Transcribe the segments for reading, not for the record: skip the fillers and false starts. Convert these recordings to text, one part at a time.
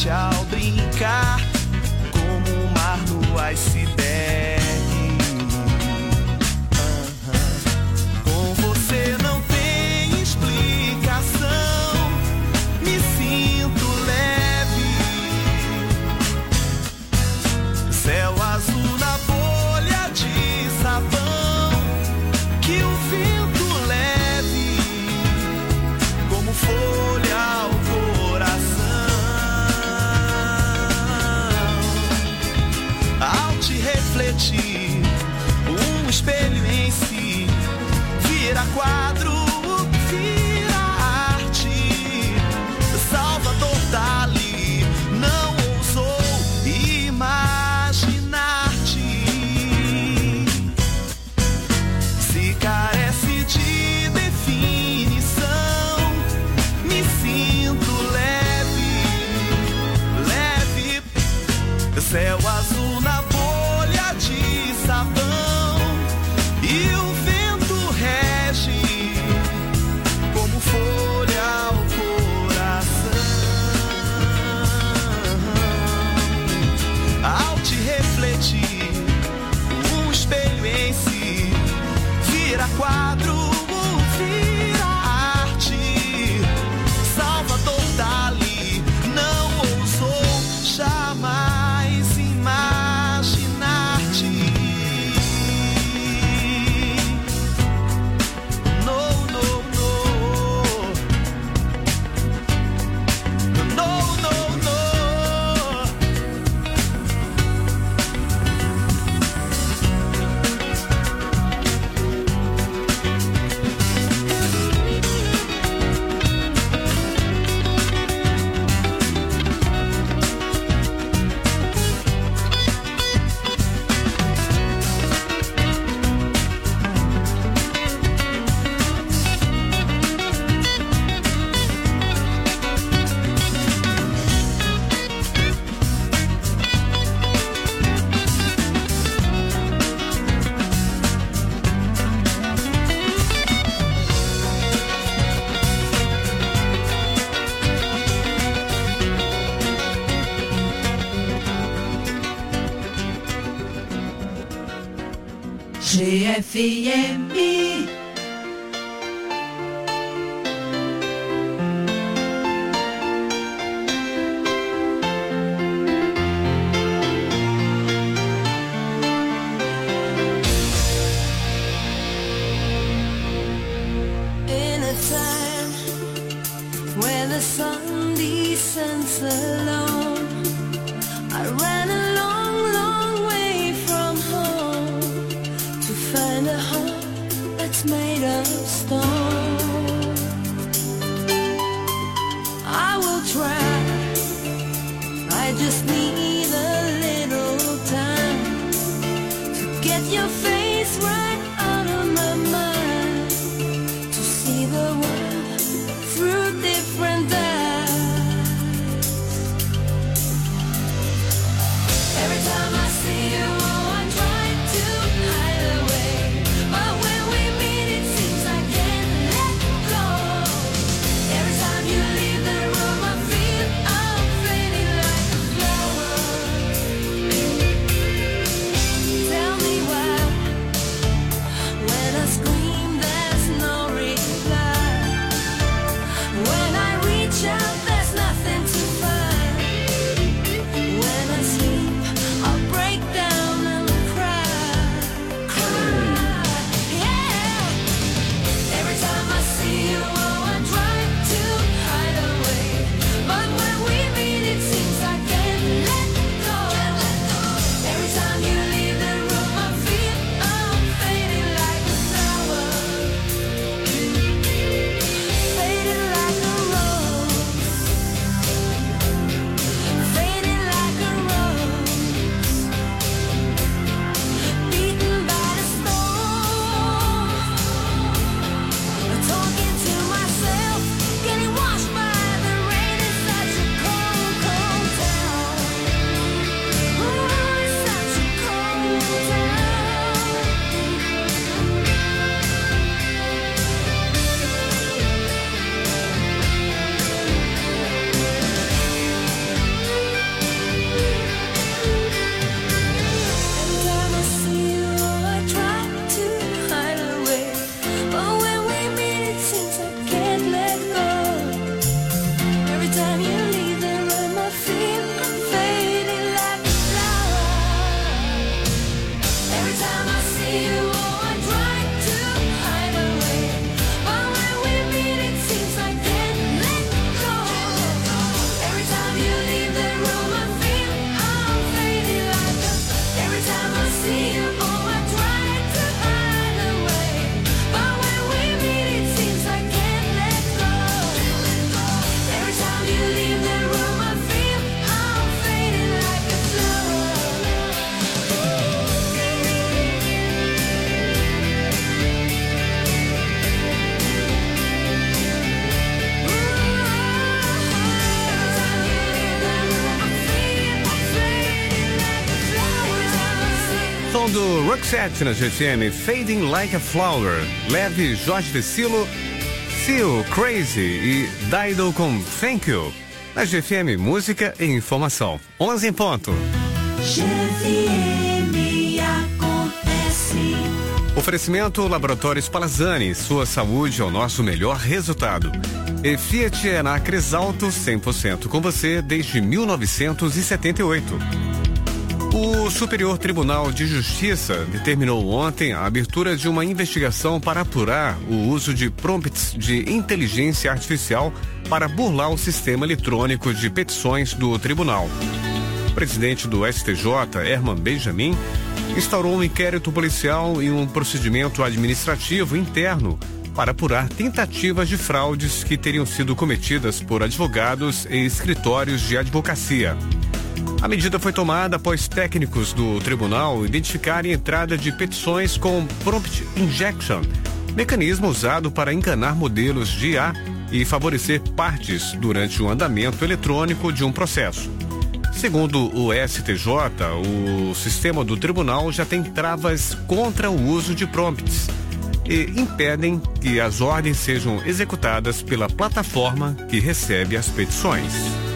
noite ao brincar, como o mar no iceberg. Com você não tem explicação, me sinto leve. Céu azul na bolha de sabão, que o vento leve, como folha ao coração. Ao te refletir, um espelho em si vira quadro, vira arte. Salvador Dali não ousou imaginar-te. Se carece de definição, me sinto leve, leve. Céu azul na bolha de sabão, e o vento rege, como folha ao coração. Ao te refletir, um espelho em si vira quadro, vira arte. Salvador Dali não ousou jamais imaginar-te. No, no, no. No, no, no. GFM. In a time where the sun descends alone, I ran a long, long way from home to find a heart that's made of stone. I will try, I just need a little time to get your face right out of my mind, to see the world through different eyes. Every time I see you, oh, I try to hide away, but when we meet it seems I can't let go. Every time you leave the room I feel I'm fading like a flower. Tell me why, when I scream there's no reply, when I reach out there's nothing to find, when I sleep I'll break down and cry, cry, yeah. Every time I see you, oh, I try to hide away, but when we meet it seems I can't let go. Every time you leave the room I feel I'm fading like a flower. Roxette na GFM, Fading Like a Flower. Leve, Jorge Vecilo, Seal, Crazy e Dido com Thank You. Na GFM, música e informação. 11 em ponto. GFM acontece. Oferecimento Laboratórios Palazzani, sua saúde é o nosso melhor resultado. E Fiat é na Cresalto, 100% com você desde 1978. O Superior Tribunal de Justiça determinou ontem a abertura de uma investigação para apurar o uso de prompts de inteligência artificial para burlar o sistema eletrônico de petições do tribunal. O presidente do STJ, Herman Benjamin, instaurou um inquérito policial e um procedimento administrativo interno para apurar tentativas de fraudes que teriam sido cometidas por advogados e escritórios de advocacia. A medida foi tomada após técnicos do tribunal identificarem a entrada de petições com prompt injection, mecanismo usado para enganar modelos de IA e favorecer partes durante o andamento eletrônico de um processo. Segundo o STJ, o sistema do tribunal já tem travas contra o uso de prompts e impedem que as ordens sejam executadas pela plataforma que recebe as petições.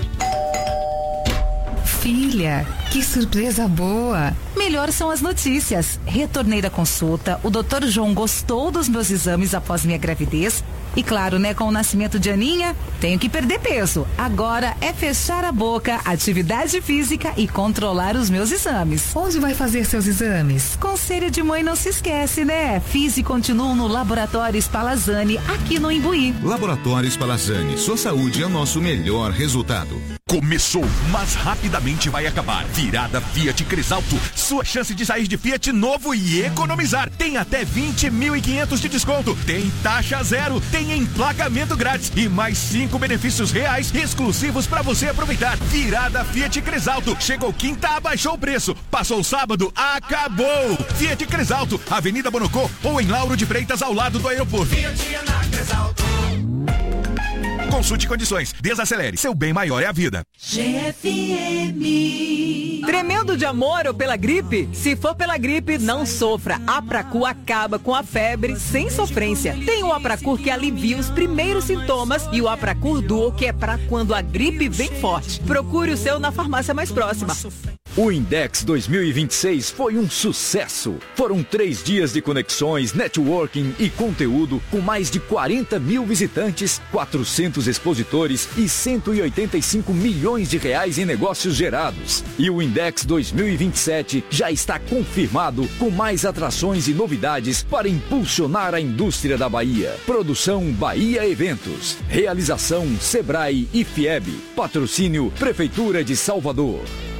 Filha, que surpresa boa! Melhor são as notícias. Retornei da consulta, o Dr. João gostou dos meus exames após minha gravidez. E claro, né, com o nascimento de Aninha, tenho que perder peso. Agora é fechar a boca, atividade física e controlar os meus exames. Onde vai fazer seus exames? Conselho de mãe não se esquece, né? Fiz e continuo no Laboratórios Palazzani, aqui no Imbuí. Laboratórios Palazzani, sua saúde é o nosso melhor resultado. Começou, mas rapidamente vai acabar. Virada Fiat Cresalto. Sua chance de sair de Fiat novo e economizar. Tem até 20.500 de desconto. Tem taxa zero. Tem emplacamento grátis. E mais 5 benefícios reais exclusivos para você aproveitar. Virada Fiat Cresalto. Chegou quinta, abaixou o preço. Passou sábado, acabou. Fiat Cresalto, Avenida Bonocô ou em Lauro de Freitas, ao lado do aeroporto. Fiat na Cresalto. Consulte condições. Desacelere. Seu bem maior é a vida. GFM. Tremendo de amor ou pela gripe? Se for pela gripe, não sofra. Apracu acaba com a febre sem sofrência. Tem o Apracur que alivia os primeiros sintomas e o Apracur Duo, que é para quando a gripe vem forte. Procure o seu na farmácia mais próxima. O Index 2026 foi um sucesso. Foram 3 dias de conexões, networking e conteúdo com mais de 40 mil visitantes, 400 expositores e 185 milhões de reais em negócios gerados. E o Index 2027 já está confirmado com mais atrações e novidades para impulsionar a indústria da Bahia. Produção Bahia Eventos. Realização Sebrae e FIEB. Patrocínio Prefeitura de Salvador.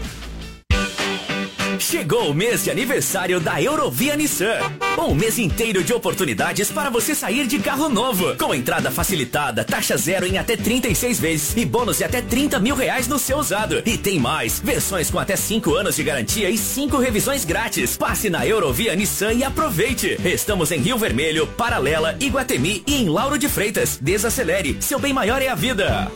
Chegou o mês de aniversário da Eurovia Nissan. Um mês inteiro de oportunidades para você sair de carro novo. Com entrada facilitada, taxa zero em até 36 vezes e bônus de até 30 mil reais no seu usado. E tem mais, versões com até 5 anos de garantia e 5 revisões grátis. Passe na Eurovia Nissan e aproveite. Estamos em Rio Vermelho, Paralela, Iguatemi e em Lauro de Freitas. Desacelere, seu bem maior é a vida.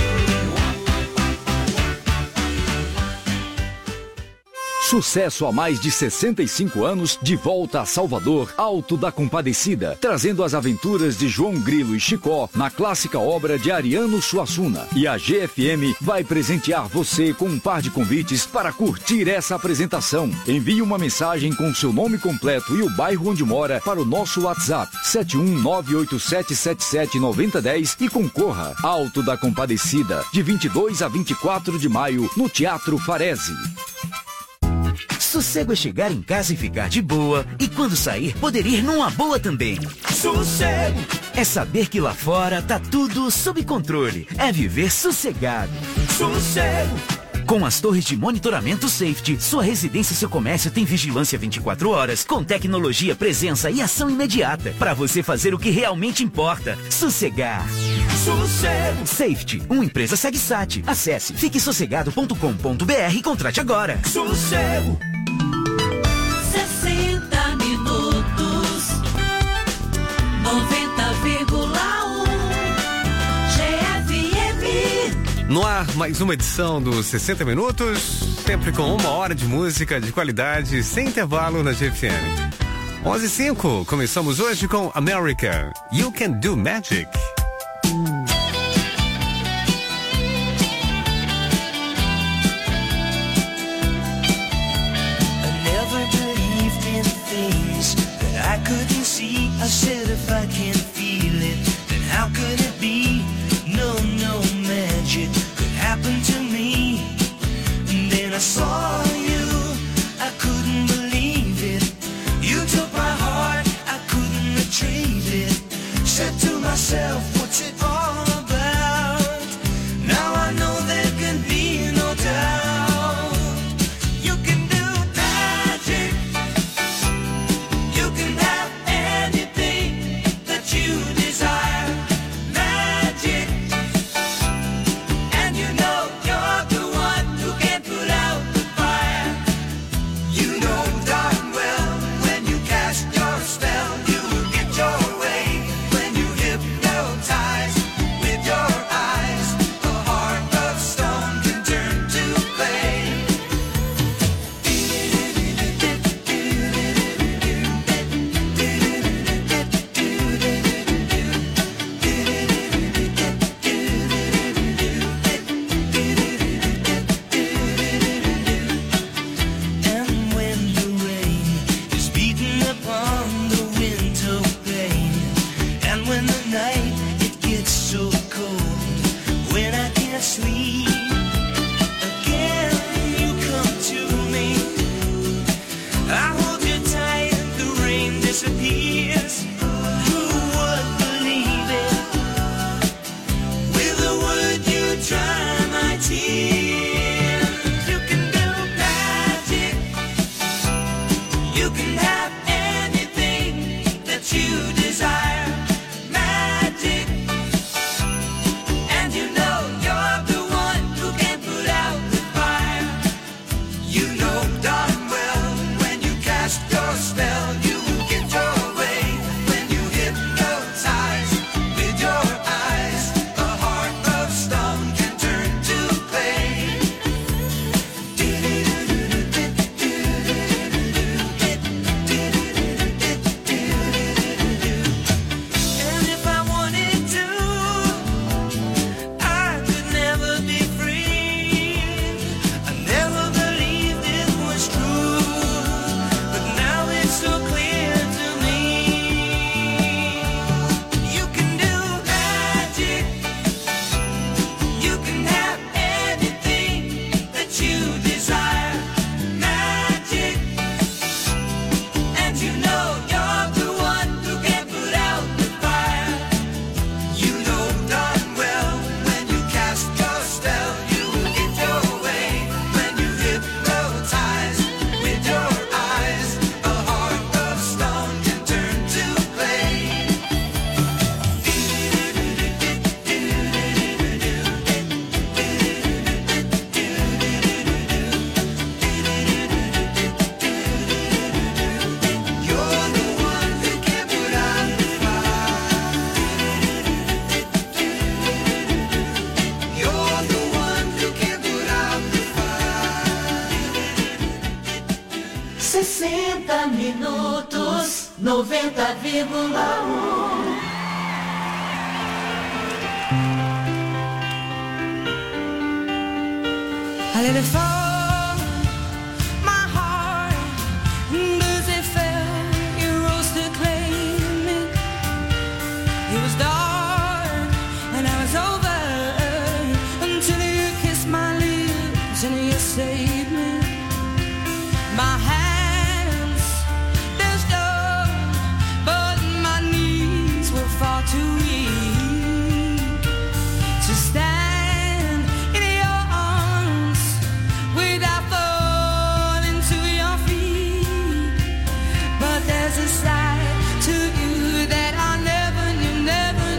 Sucesso há mais de 65 anos, de volta a Salvador, Alto da Compadecida, trazendo as aventuras de João Grilo e Chicó na clássica obra de Ariano Suassuna. E a GFM vai presentear você com um par de convites para curtir essa apresentação. Envie uma mensagem com seu nome completo e o bairro onde mora para o nosso WhatsApp 71987779010 e concorra. Alto da Compadecida, de 22 a 24 de maio, no Teatro Farese. Sossego é chegar em casa e ficar de boa, e quando sair, poder ir numa boa também. Sossego é saber que lá fora tá tudo sob controle. É viver sossegado. Sossego. Com as torres de monitoramento Safety, sua residência e seu comércio tem vigilância 24 horas, com tecnologia, presença e ação imediata, para você fazer o que realmente importa. Sossegar. Sossego. Safety, uma empresa SegSat. Acesse fiquesossegado.com.br e contrate agora. Sossego. 60 minutos. 90,1 GFM. No ar, mais uma edição dos 60 Minutos, sempre com 1 hora de música de qualidade, sem intervalo na GFM. 11:05, começamos hoje com America, You Can Do Magic. I couldn't see, I said if I can't feel it, then how could it be? No magic could happen to me. And then I saw you, I couldn't believe it. You took my heart, I couldn't retrieve it. Said to myself, what's it all about? Now I know there can be no doubt. You can do magic. You can have anything that you desire. Magic. And you know you're the one who can put out the fire. You know darn well when you cast your spell, you will get your way. When you hypnotize with your eyes, a heart of stone can turn to clay. And when the rain is beating upon the window pane, and when the night it gets so cold, when I can't sleep, again you come to me. I hold you tight, the rain disappears. Who would believe it? With a word you dry my tears. You can do magic. You can have anything that you desire. Magic. And you know you're the one who can put out the fire. You know darn well when you cast your spell, you will get your way. When you hypnotize with your eyes, a heart of stone can turn to clay. And if I wanted to, I could never be free. I never believed it was true, but now it's so clear to me. You can do magic. You can have anything that you desire. Magic. And you know you're the one who can put out the fire. You know darn well when you cast your spell, you will get your way. When you hypnotize with your eyes, a heart of stone can turn to clay. You're the one who can put out the fire. You're the one who can put out the fire. 60 minutos, 90,1. I let it fall, my heart, as it fell, you rose to claim it. It was dark and I was over until you kissed my lips and you saved me. My hands, they're strong, but my knees were far too weak to stand in your arms without falling to your feet. But there's a side to you that I never knew, never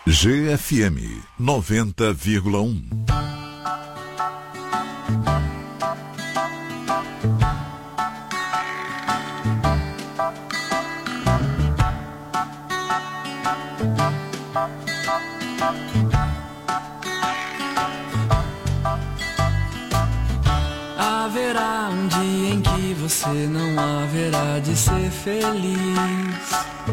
GFM 90,1. Haverá um dia em que você não haverá de ser feliz,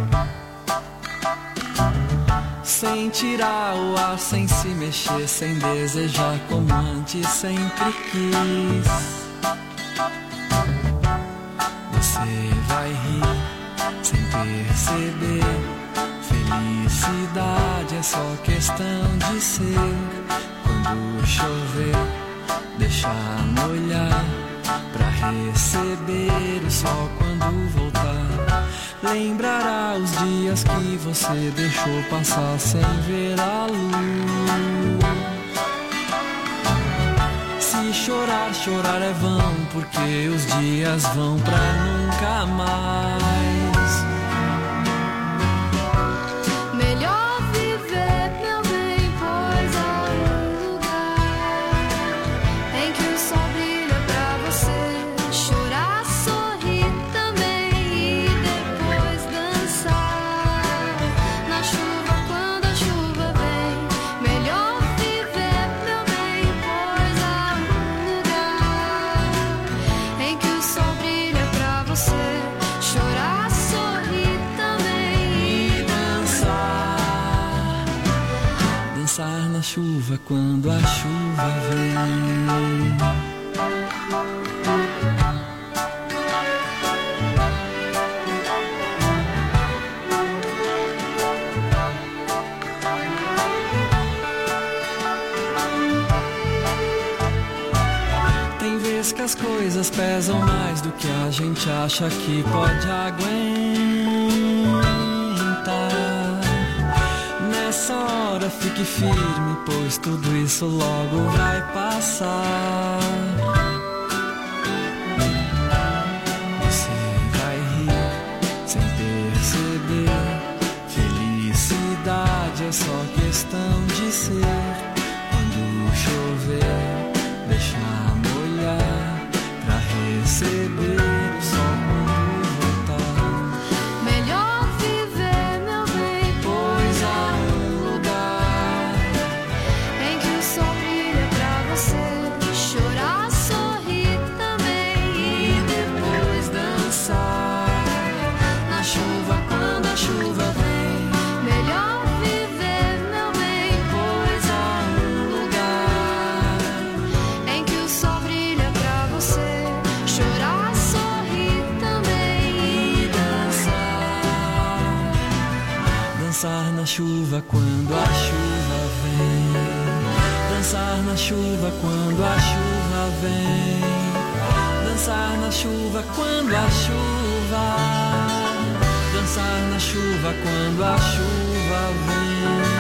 sem tirar o ar, sem se mexer, sem desejar como antes sempre quis. Você vai rir sem perceber. Felicidade é só questão de ser. Quando chover, deixar molhar pra receber o sol quando voltar. Lembrará os dias que você deixou passar sem ver a luz. Se chorar, chorar é vão, porque os dias vão pra nunca mais. Melhor viver, meu bem, pois há um lugar em que o sol brilha pra você chorar, sorrir também e depois dançar na chuva quando a chuva vem. Melhor viver, meu bem, pois há um lugar em que o sol brilha pra você chorar, sorrir também e dançar. Dançar na chuva quando a chuva vem. Tem vezes que as coisas pesam mais do que a gente acha que pode aguentar. Nessa hora fique firme, pois tudo isso logo vai passar. Você vai rir sem perceber. Felicidade é só questão de ser. Quando chover, deixar molhar pra receber o sol quando voltar. Melhor viver, meu bem, Pois há um lugar em que o sol brilha pra você chorar, sorrir também e depois dançar na chuva quando a chuva vem. Melhor viver, meu bem, pois há um lugar em que o sol brilha pra você chorar, sorrir também e dançar. Dançar na chuva quando a chuva vem. Dançar na chuva quando a chuva vem. Dançar na chuva quando a chuva. Dançar na chuva quando a chuva vem.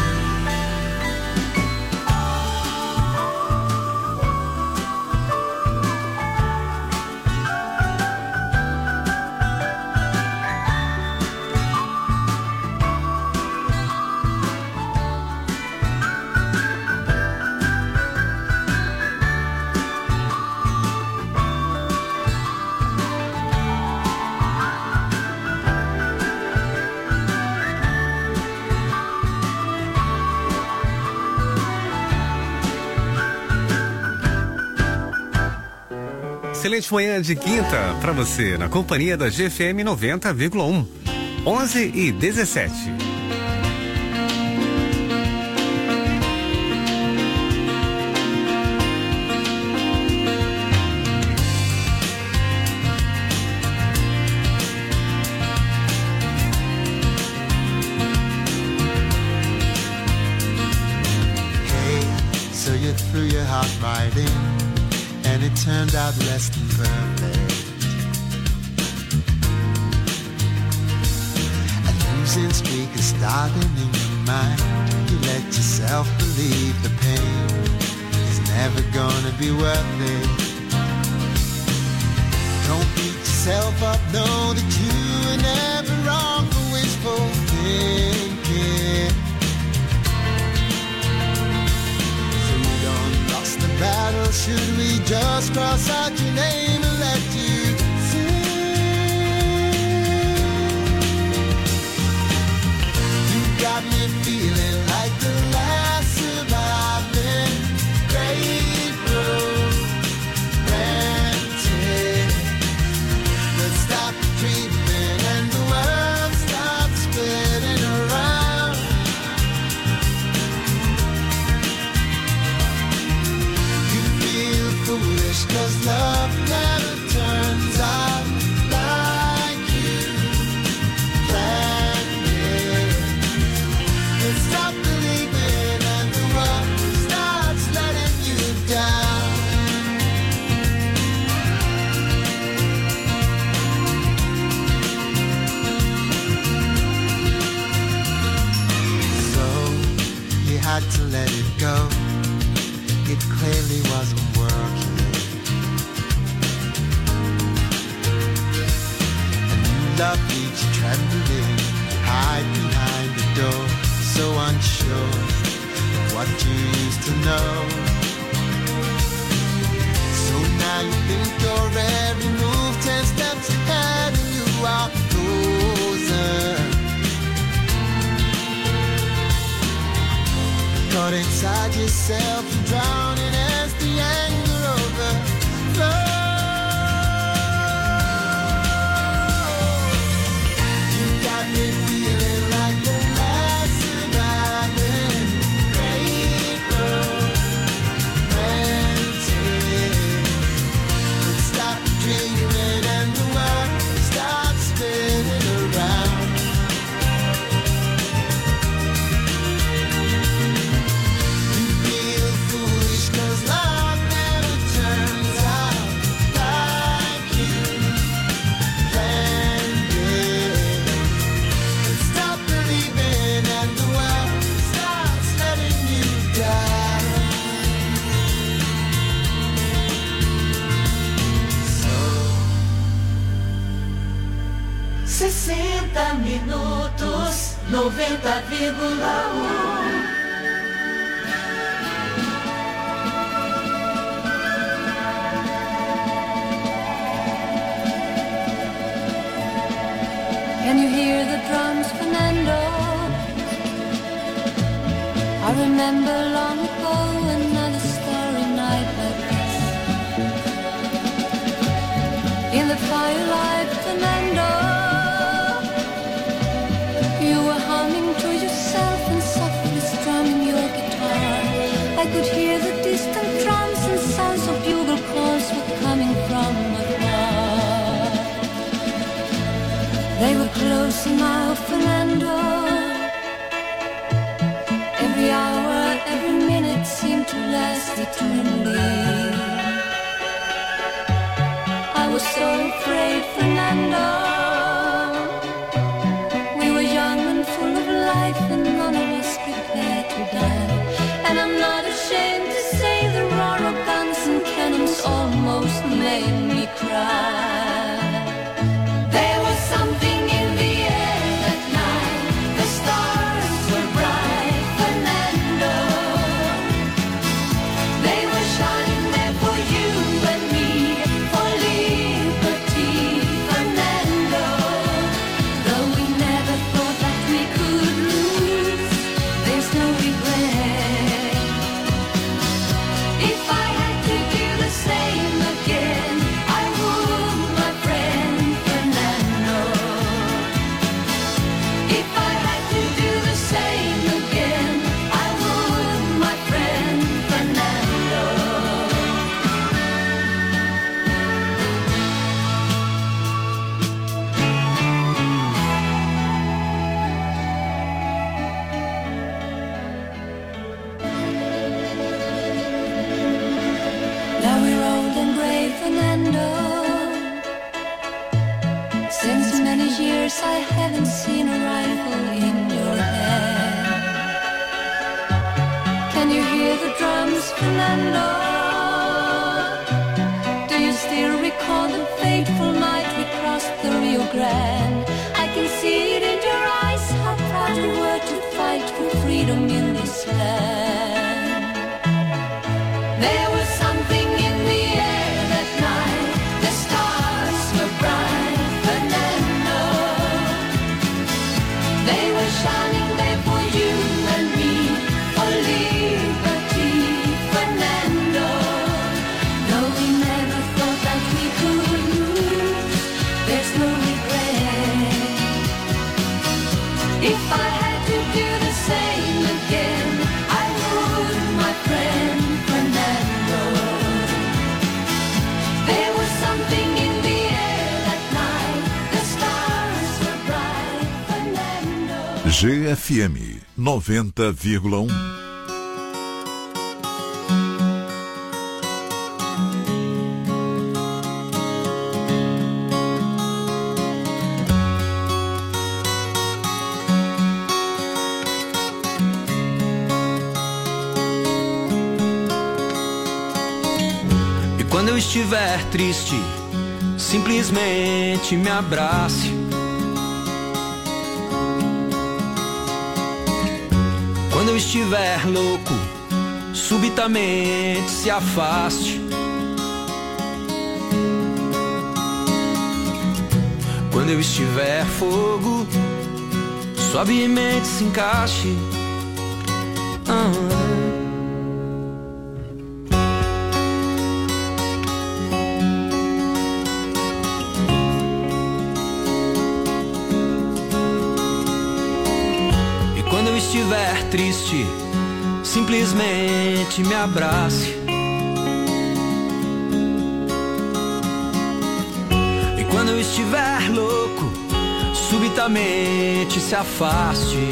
Excelente manhã de quinta para você, na companhia da GFM 90,1. 11h17. So you threw your heart right in, and it turned out less than perfect. A losing streak is starting in your mind. You let yourself believe the pain is never gonna be worth it. Don't beat yourself up, know that you were never wrong for wishful thinking. just cross out your name and let you sing. You got me feeling like the last surviving great romantic. Let's stop dreaming and the world stops spinning around. You feel foolish 'cause love never turns out like you planned it. Let's stop believing and the world starts letting you down. So you had to let it go. It clearly wasn't working. And you love each trembling, hide behind the door, so unsure of what you used to know. So now you think your every move 10 steps ahead and you are frozen. Caught inside yourself, drowning as the anger overflows. You got me feeling like the last surviving great romantic. Let's stop dreaming and the world starts spinning around. You feel foolish 'cause love never turns out like you planned it. Let's stop believing and the world starts letting you down. So 60 minutos, 90,1. Can you hear the drums, Fernando? I remember long ago another starry night like this. In the firelight, Fernando, you were humming to yourself and softly strumming your guitar. I could hear the distant drums and sounds of bugle calls were coming from afar. They were closer now, Fernando. Every hour, every minute seemed to last eternally. I was so afraid, Fernando. We were young and full of life and none of us prepared to die. And I'm not ashamed to say the roar of guns and cannons almost made me cry. There was something in the air that night. The stars were bright, Fernando. They were shining there for you and me, for liberty, Fernando. Though we never thought that we could lose, there's no regret. If I had to do the same again, I would, my friend Fernando. If I had to do the same again, I would, my friend Fernando. Now we're old and gray, Fernando. Since many years I haven't seen a rifle in your hand. Can you hear the drums, Fernando? Do you still recall the fateful night we crossed the Rio Grande? I can see it in your eyes, how proud you were to fight for freedom in this land. There was something in the air if I had to do the same again, I would, my friend Fernando. There was something in the air that night, the stars were bright, Fernando. GFM 90,1. Quando eu estiver triste, simplesmente me abrace. Quando eu estiver louco, subitamente se afaste. Quando eu estiver fogo, suavemente se encaixe. Estiver triste, simplesmente me abrace. E quando eu estiver louco, subitamente se afaste.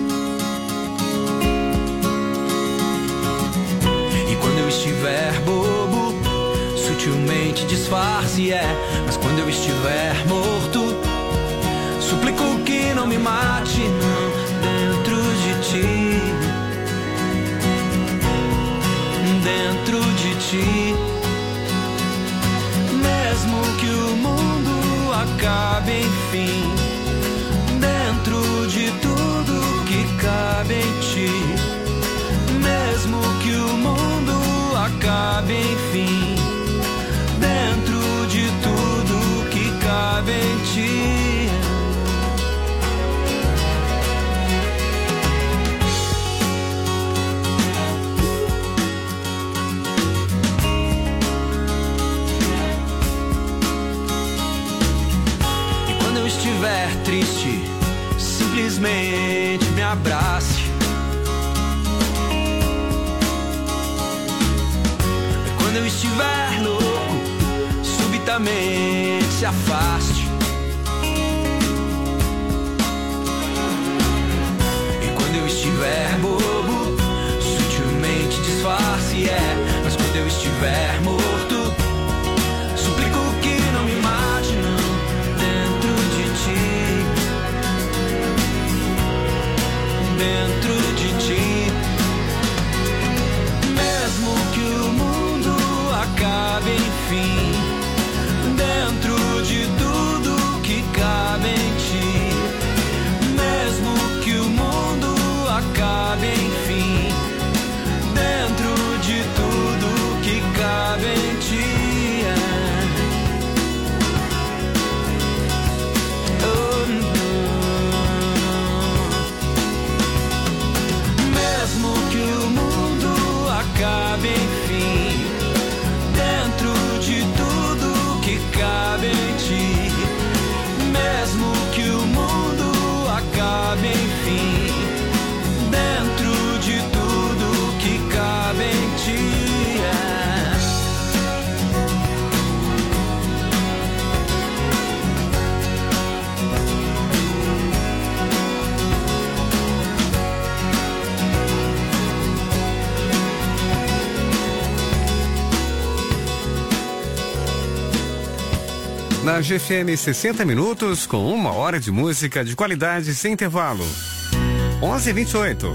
E quando eu estiver bobo, sutilmente disfarce, mas quando eu estiver morto, suplico que não me mate, não. Dentro de ti, mesmo que o mundo acabe, enfim, dentro de tudo que cabe em ti, mesmo que o mundo acabe, enfim, dentro de tudo que cabe em ti. Estiver triste, simplesmente me abrace. Quando eu estiver louco, subitamente se afaste. E quando eu estiver bobo, sutilmente disfarce, mas quando eu estiver morto, suplico que não me mate, não. Dentro de ti, mesmo que o mundo acabe, enfim, dentro de tudo que cabe em ti, mesmo que o mundo acabe, enfim, dentro de tudo que cabe em ti. Cabe, enfim, dentro de tudo que cabe em ti, mesmo que o mundo acabe, enfim, dentro de tudo que cabe em ti. Na GFM 60 minutos com 1 hora de música de qualidade sem intervalo. 11h28.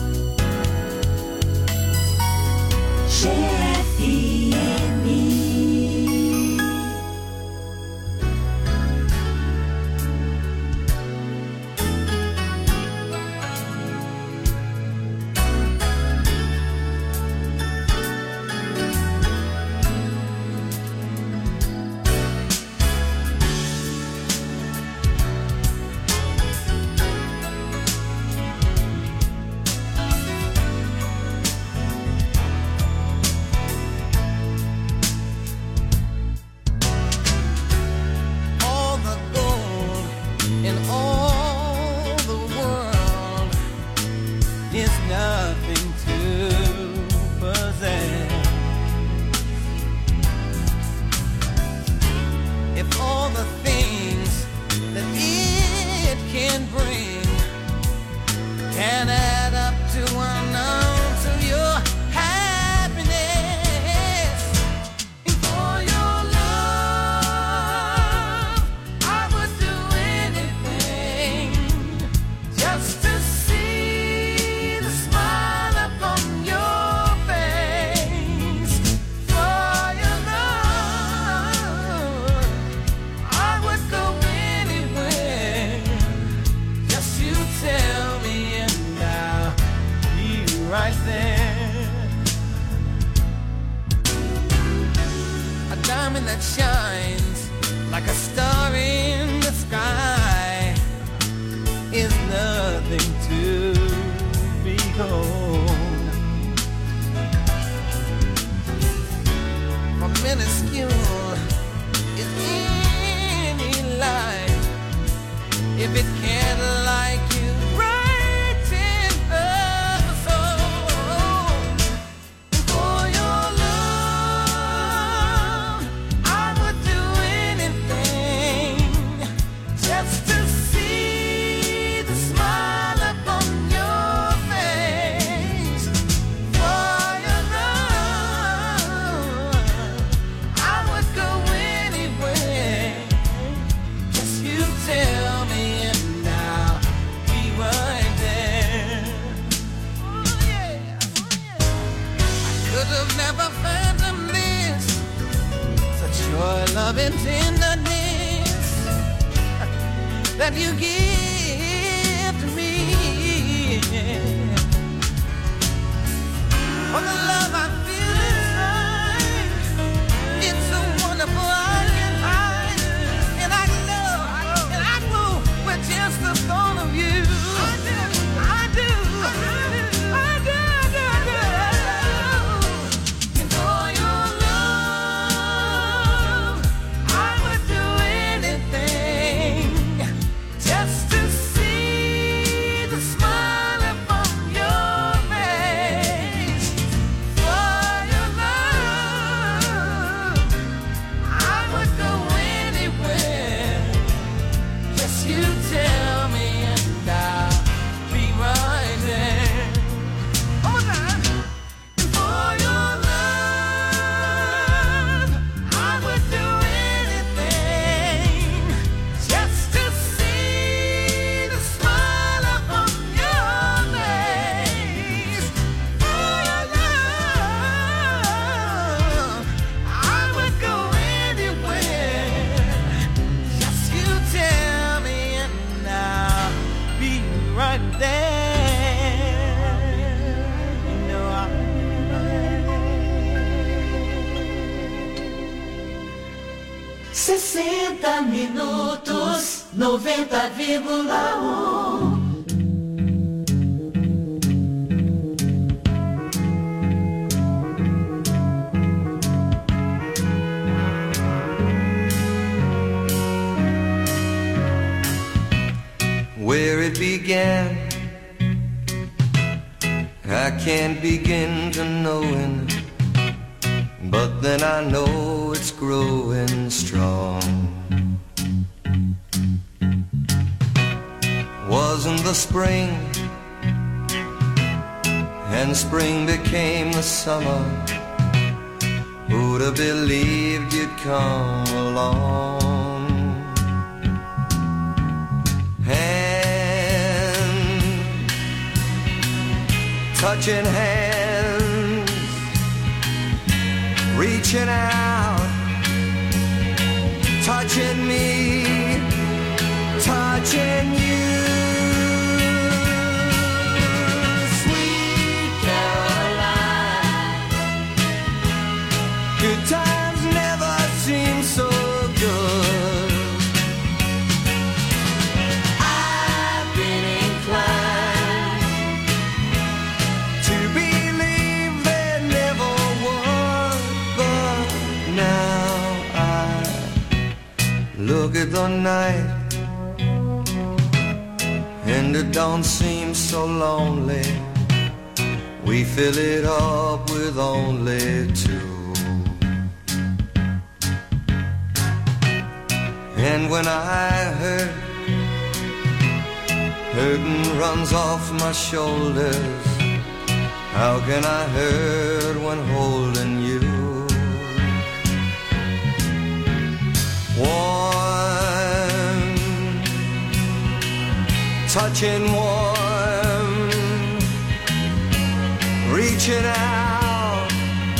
like a star in the sky is nothing to behold. For minuscule is any light if it can't like you right in the soul. For your love, I would do anything just to see the smile upon your face. For your love, I would go anywhere. Just you tell me and I'll be right there. Oh yeah, I could have never fathomed this, such your love and tenderness that you give to me. For the love I feel inside, it's so wonderful I can't hide. And I know with just the thought of you, I do. And for your love, I would do anything just to see the smile upon your face. For your love, I would go anywhere. Just you tell me and I'll be right there. One more time. And for your love, I would do anything just to see the smile upon your face. For your love, I would go anywhere. Just you tell me and I'll be right there. You know I'll be right there. 60 minutos, 90,1. Where it began, I can't begin to knowing, but then I know it's growing strong. Wasn't the spring, and spring became the summer. Who'd have believed you'd come along? Touching hands, reaching out, touching me, touching you. Sweet Caroline, good times never seem so good. I've been inclined to believe there never was, but now I look at the night and it don't seem so lonely. We fill it up with only two. And when I hurt, hurting runs off my shoulders. How can I hurt when holding you? Warm, touching warm, reaching out,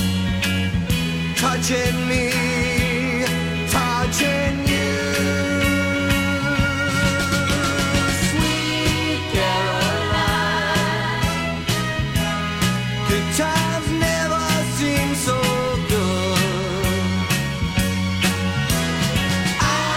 touching me, touching you. Sweet Caroline, good times never seem so good. I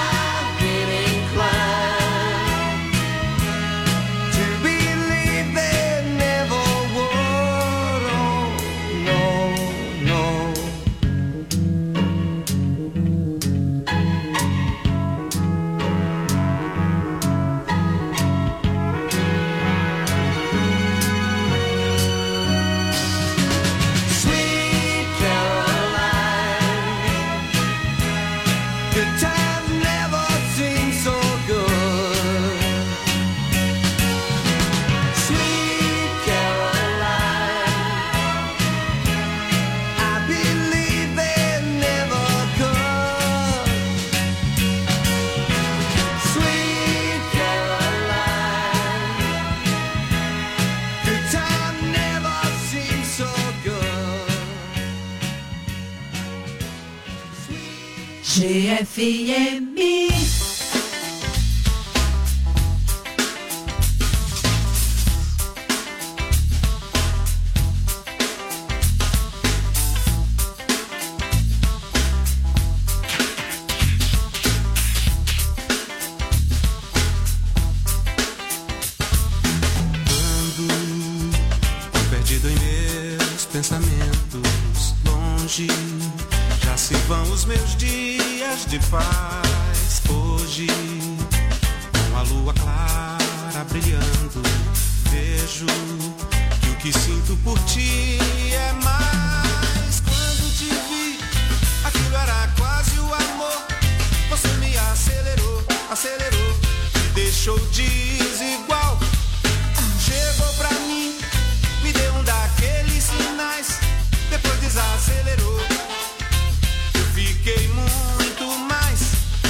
GFM. Perdido em meus pensamentos, longe, já se vão os meus dias de paz. Hoje, com a lua clara brilhando, vejo que o que sinto por ti é mais. Quando te vi, aquilo era quase o amor. Você me acelerou, acelerou, me deixou desigual. Chegou pra mim, me deu um daqueles sinais, depois desacelerou. Eu fiquei muito mais.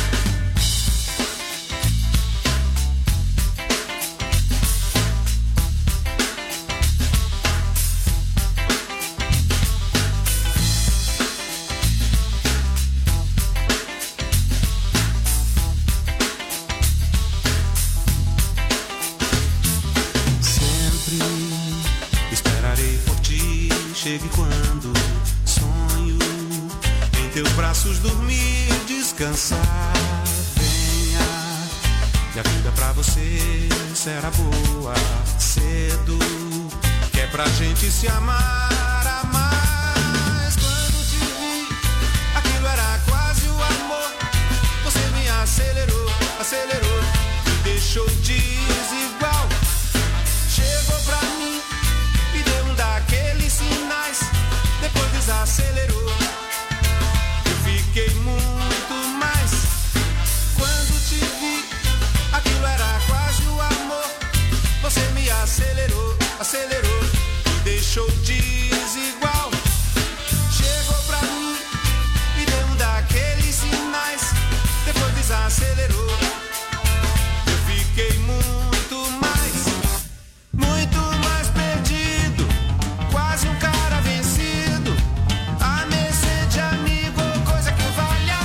Chegue quando sonho em teus braços dormir, descansar. Venha, e a vida pra você será boa. Cedo, que é pra gente se amar, amar. Quando te vi, aquilo era quase o amor. Você me acelerou, acelerou, me deixou desigual. Chegou pra mim, me deu um daqueles sinais, depois desacelerou. Eu fiquei muito mais. Quando te vi, aquilo era quase o amor. Você me acelerou, acelerou, me deixou desigual. Chegou pra mim, me deu um daqueles sinais, depois desacelerou. Eu fiquei muito mais, muito mais perdido, quase um cara vencido, à mercê de amigo ou coisa que valha.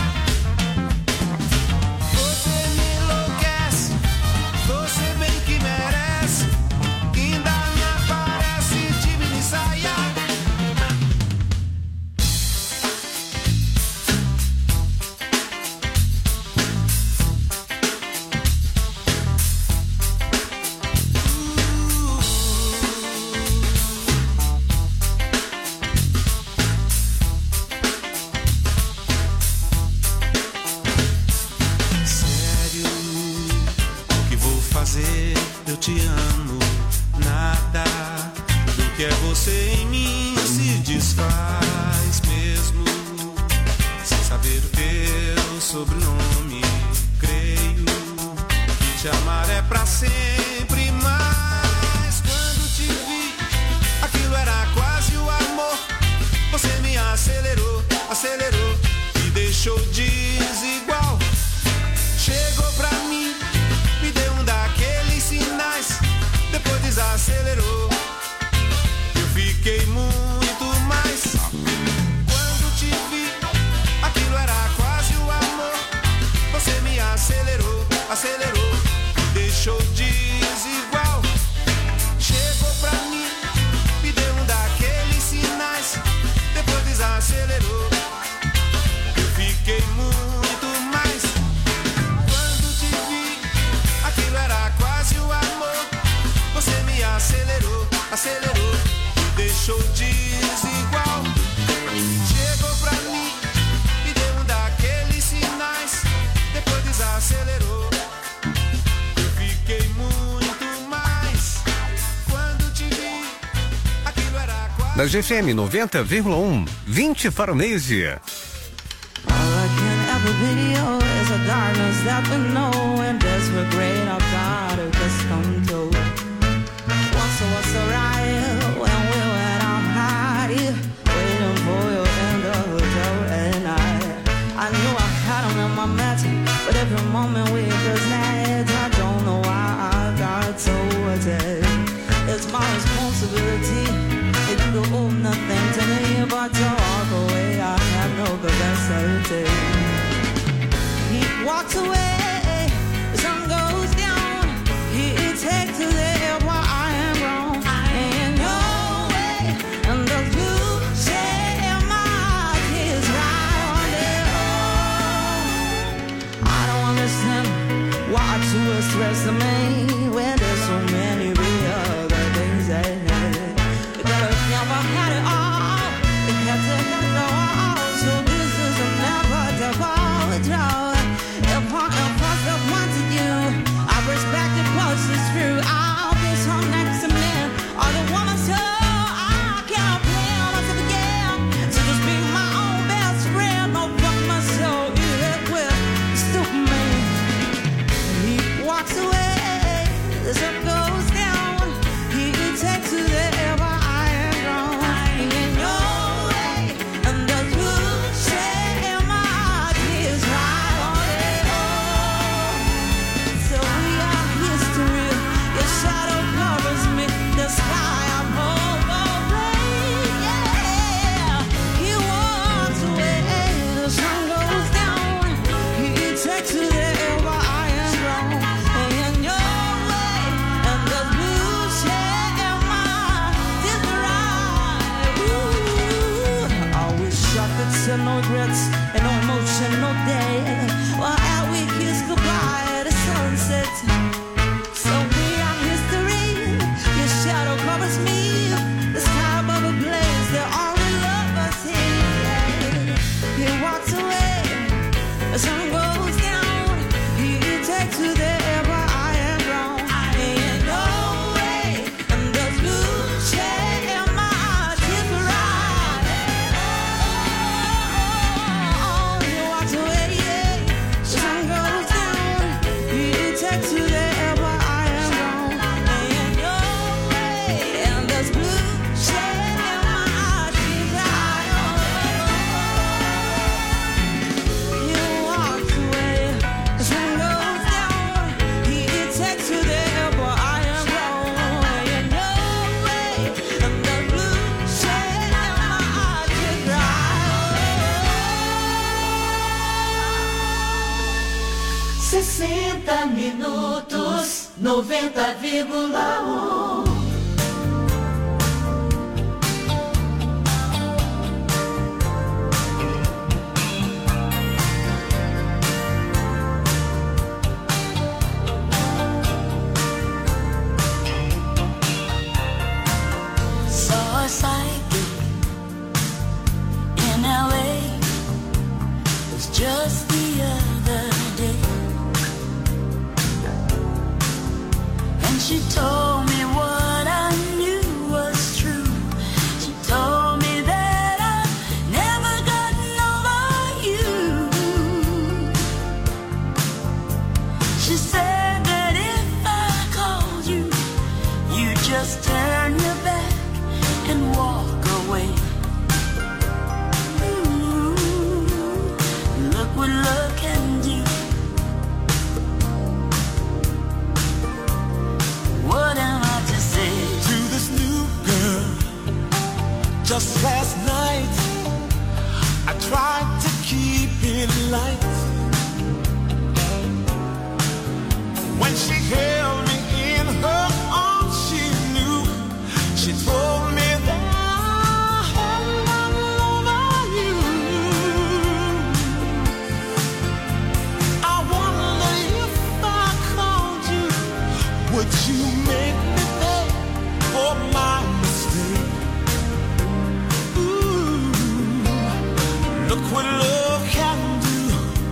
Você me enlouquece, você bem que merece, ainda me aparece de mini saia. Sério, o que vou fazer? Eu te amo. Nada do que é você em mim se desfaz, mesmo sem saber o teu sobrenome. Creio que te amar é pra sempre, mas quando te vi, aquilo era quase o amor. Você me acelerou, acelerou, me deixou desigual. Chegou pra mim, me deu um daqueles sinais, depois desacelerou. Eu fiquei muito mais. Quando te vi, aquilo era quase o amor. Você me acelerou, acelerou, me deixou desigual. Chegou pra mim, me deu um daqueles sinais, depois desacelerou. Eu fiquei muito mais. Quando te vi, aquilo era quase o amor. Você me acelerou, acelerou, me deixou desigual. Chegou pra mim, me deu um daqueles sinais, depois desacelerou. Eu fiquei muito mais. Quando te vi, aquilo era quase. Da GFM 90,1, 20 para o meio-dia. Every video is a darkness that we know, and desperate great our God who just come to. Once it was alright when we went on high, waiting for you in the hotel at night. I knew I had him in my match, but every moment we just night, I don't know why I got so attached. It's my responsibility if you owe nothing to me but to walk away. I have no capacity. walks away, the sun goes down. He takes to the air while I am wrong. In your way, and the blue share my tears right on their own. I don't understand why to express the me when there's so many real other things that you could have never had it all. It had to have it all. So this is a never draw. If I wanted you, I respect it close, it's true. I'll be so next to me. All the woman so I can't play on myself again. So just be my own best friend. No fuck myself, you hit with stupid man. He walks away, the sun goes down. He takes to the air while I am wrong. In your way, and the blue share my tears right on their own. So we are history. Your shadow covers me. The sky I'm over. Yeah. He walks away, the sun goes down. He takes to the air while I am wrong. In your way, and the blue share my tears right. Ooh, I wish I could send no regrets and no emotion, no day. While we kiss goodbye at the sunset. So we are history. Your shadow covers me. The sky above a blaze. The only lovers here. He walks away. The sun goes down. He takes to the air while I am wrong. In your way, and the blue share my tears right. He walks away. The sun goes down. He takes to the air while I am wrong. In your way, and the blue share my tears right. He walks away. The sun goes down. He takes to the air while I am wrong. In your way, and the blue share my tears right. 60 minutos, 90,1. Saw a psychic in LA. It was just the other day. And she told me what I knew was true. She told me that I've never gotten over you. She said that if I called you, you just turn your back and walk away. Ooh, look what love can do. What am I to say to this new girl? Just last night, I tried to keep it light. When she held me in her arms, she knew. She told me that I had nothing over you. I wonder if I called you, would you make me pay for my mistake? Ooh, look what love can do.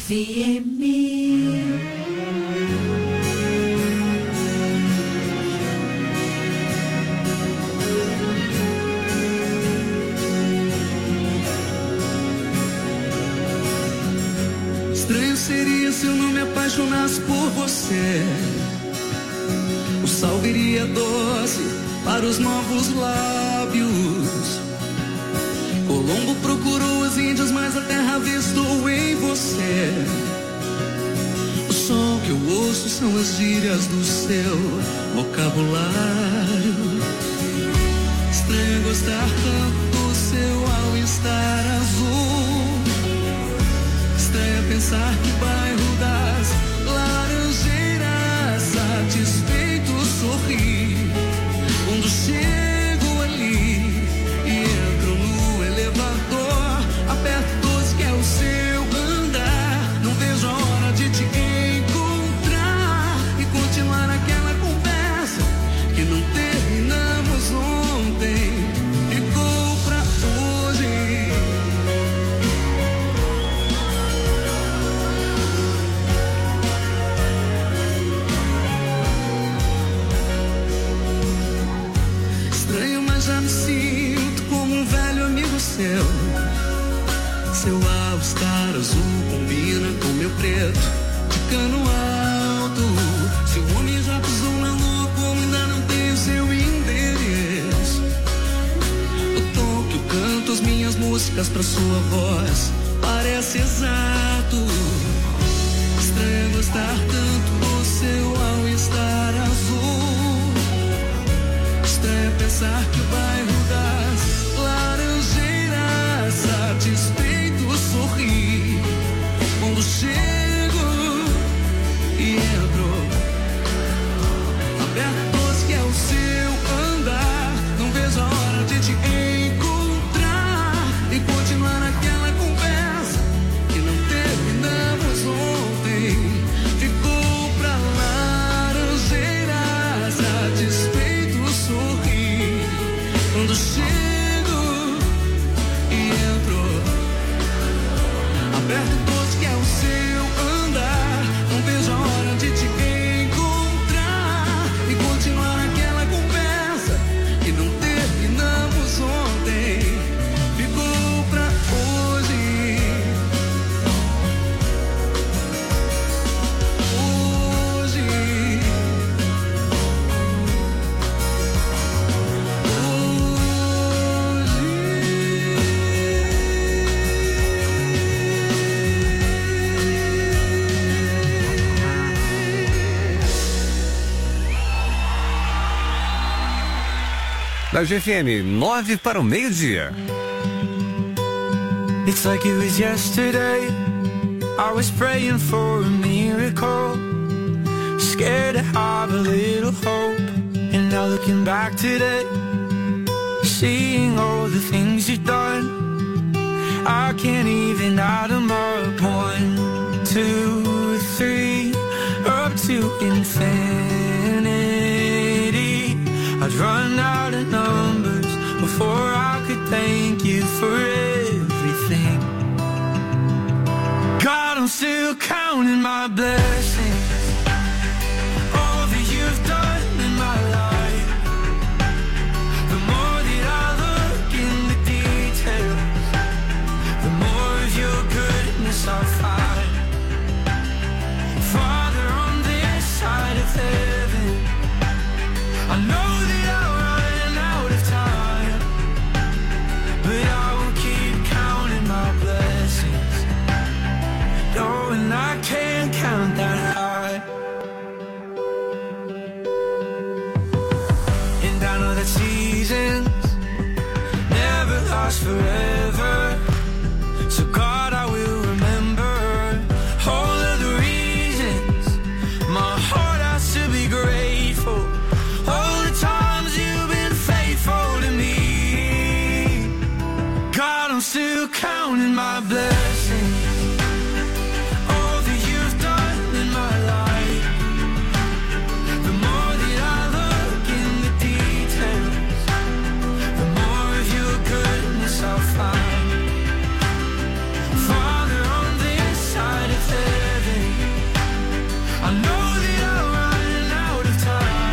Estranho seria se eu não me apaixonasse por você. O sal viria doce para os novos lábios. Colombo procurou as Índias, mas a terra avistou em você. O som que eu ouço são as gírias do seu vocabulário. Estranho gostar tanto do seu all-star azul. Estranho pensar que o bairro das Laranjeiras satisfeito sorri quando chego ali e entro no elevador. Aperto 12 que é o seu andar. Não vejo a hora de te encontrar e continuar aquela conversa que não terminamos ontem. Ficou pra hoje. Estranho, mas já me sinto como um velho amigo seu. Seu all-star azul combina com meu preto de cano alto. Seu homem já pisou na lua, como ainda não tem o seu endereço. O tom que eu canto as minhas músicas pra sua voz parece exato. Estranho gostar tanto do seu all-star azul. Estranho pensar que o bairro das Laranjeiras satisfeito sorri quando chego e entro. Aperto 12 que é o seu andar. Não vejo a hora de te encontrar e continuar aquela conversa que não terminamos ontem. Ficou pra Laranjeiras satisfeito sorri quando chego e entro. Aperto 12 que é o seu andar. Não vejo a hora de te encontrar e continuar aquela conversa que não terminamos ontem. Ficou pra hoje. Hoje. Da GFM, 9 para o meio-dia. It's like it was yesterday. I was praying for a miracle, scared to have a little hope. And now looking back today, seeing all the things you've done, I can't even add them up. 1, 2, 3, up to infinity. I'd run out of numbers before I could thank you for everything. God, I'm still counting my blessings, all that you've done in my life. The more that I look in the details, the more of your goodness I find. Father, on this side of heaven, I know that I'll run out of time, but I will keep counting my blessings, knowing I can't count that high. And I know that seasons never last forever.